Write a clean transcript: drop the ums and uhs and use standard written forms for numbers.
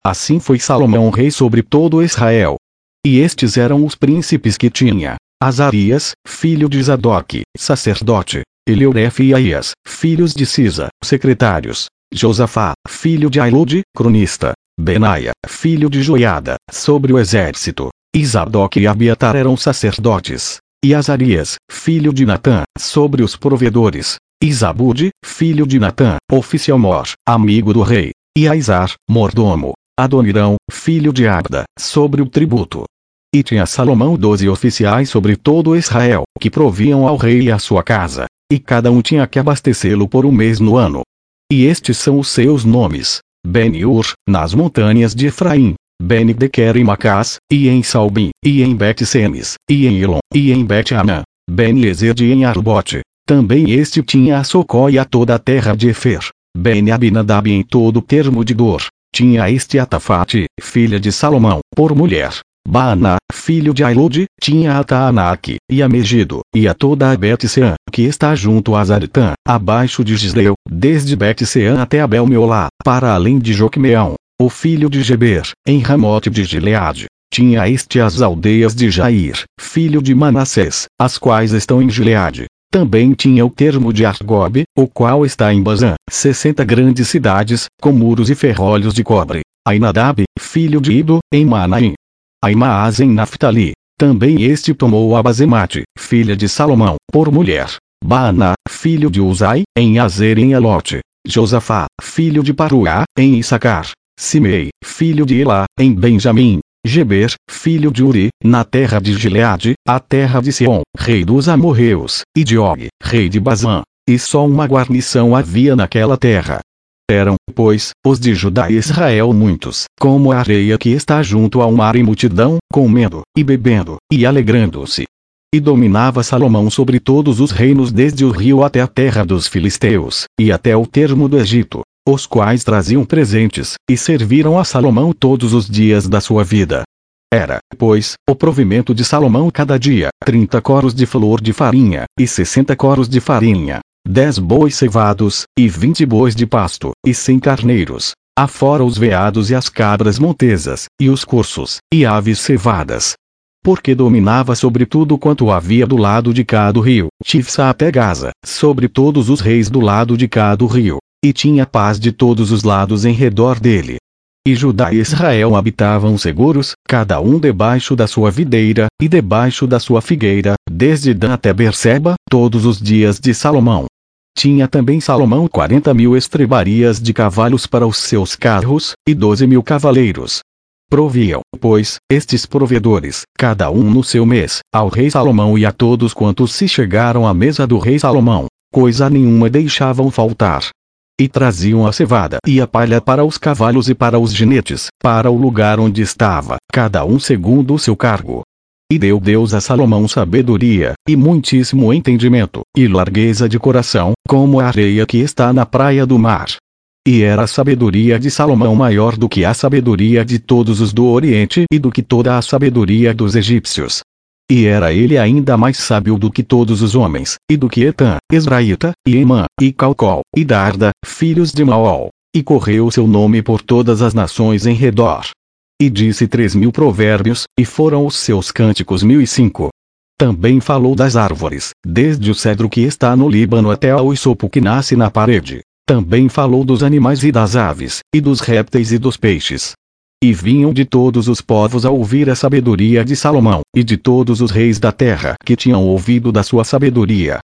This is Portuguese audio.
Assim foi Salomão rei sobre todo Israel. E estes eram os príncipes que tinha: Azarias, filho de Zadoque, sacerdote; Eliorefe e Aías, filhos de Cisa, secretários; Josafá, filho de Ailude, cronista; Benaia, filho de Joiada, sobre o exército; e Zadoque e Abiatar eram sacerdotes; e Azarias, filho de Natã, sobre os provedores; e Zabude, filho de Natã, oficial-mor, amigo do rei; e Aizar, mordomo; Adonirão, filho de Abda, sobre o tributo. E tinha Salomão 12 oficiais sobre todo Israel, que proviam ao rei e à sua casa, e cada um tinha que abastecê-lo por um mês no ano. E estes são os seus nomes: Ben-Ur, nas montanhas de Efraim; Ben-Dequer em Macás, e em Salbim, e em Bet-Semes, e em Elon, e em Bet-Anã; Ben-Ezed e em Arbote. Também este tinha a Socó e a toda a terra de Efer; Ben-Abinadab em todo o termo de Dor. Tinha este Atafate, filha de Salomão, por mulher. Baaná, filho de Ailude, tinha a Taanaque, e a Megido, e a toda a Bet-Seã, que está junto a Zaretã, abaixo de Gisleu, desde Bet-Seã até Abel-Meolá, para além de Joquemeão. O filho de Geber, em Ramote de Gileade. Tinha este as aldeias de Jair, filho de Manassés, as quais estão em Gileade. Também tinha o termo de Argobe, o qual está em Bazã, 60 grandes cidades, com muros e ferrolhos de cobre. Ainadab, filho de Ido, em Manaim. Aimaas em Naftali. Também este tomou a Bazemate, filha de Salomão, por mulher. Baaná, filho de Uzai, em Azer em Elote. Josafá, filho de Paruá, em Issacar. Simei, filho de Elá, em Benjamim. Geber, filho de Uri, na terra de Gileade, a terra de Sion, rei dos amorreus, e de Og, rei de Bazã. E só uma guarnição havia naquela terra. Eram, pois, os de Judá e Israel muitos, como a areia que está junto ao mar, em multidão, comendo, e bebendo, e alegrando-se. E dominava Salomão sobre todos os reinos, desde o rio até a terra dos filisteus, e até o termo do Egito, os quais traziam presentes, e serviram a Salomão todos os dias da sua vida. Era, pois, o provimento de Salomão cada dia, 30 coros de flor de farinha, e 60 coros de farinha, 10 bois cevados, e 20 bois de pasto, e 100 carneiros, afora os veados e as cabras montesas, e os cursos, e aves cevadas. Porque dominava sobre tudo quanto havia do lado de cá do rio, Tifsa até Gaza, sobre todos os reis do lado de cá do rio, e tinha paz de todos os lados em redor dele. E Judá e Israel habitavam seguros, cada um debaixo da sua videira, e debaixo da sua figueira, desde Dan até Berseba, todos os dias de Salomão. Tinha também Salomão 40.000 estrebarias de cavalos para os seus carros, e 12.000 cavaleiros. Proviam, pois, estes provedores, cada um no seu mês, ao rei Salomão e a todos quantos se chegaram à mesa do rei Salomão, coisa nenhuma deixavam faltar. E traziam a cevada e a palha para os cavalos e para os jinetes, para o lugar onde estava, cada um segundo o seu cargo. E deu Deus a Salomão sabedoria, e muitíssimo entendimento, e largueza de coração, como a areia que está na praia do mar. E era a sabedoria de Salomão maior do que a sabedoria de todos os do Oriente e do que toda a sabedoria dos egípcios. E era ele ainda mais sábio do que todos os homens, e do que Etã, Esraíta, e Emã, e Calcol, e Darda, filhos de Maol. E correu seu nome por todas as nações em redor. E disse 3.000 provérbios, e foram os seus cânticos 1.005. Também falou das árvores, desde o cedro que está no Líbano até ao hisopo que nasce na parede. Também falou dos animais e das aves, e dos répteis e dos peixes. E vinham de todos os povos a ouvir a sabedoria de Salomão, e de todos os reis da terra que tinham ouvido da sua sabedoria.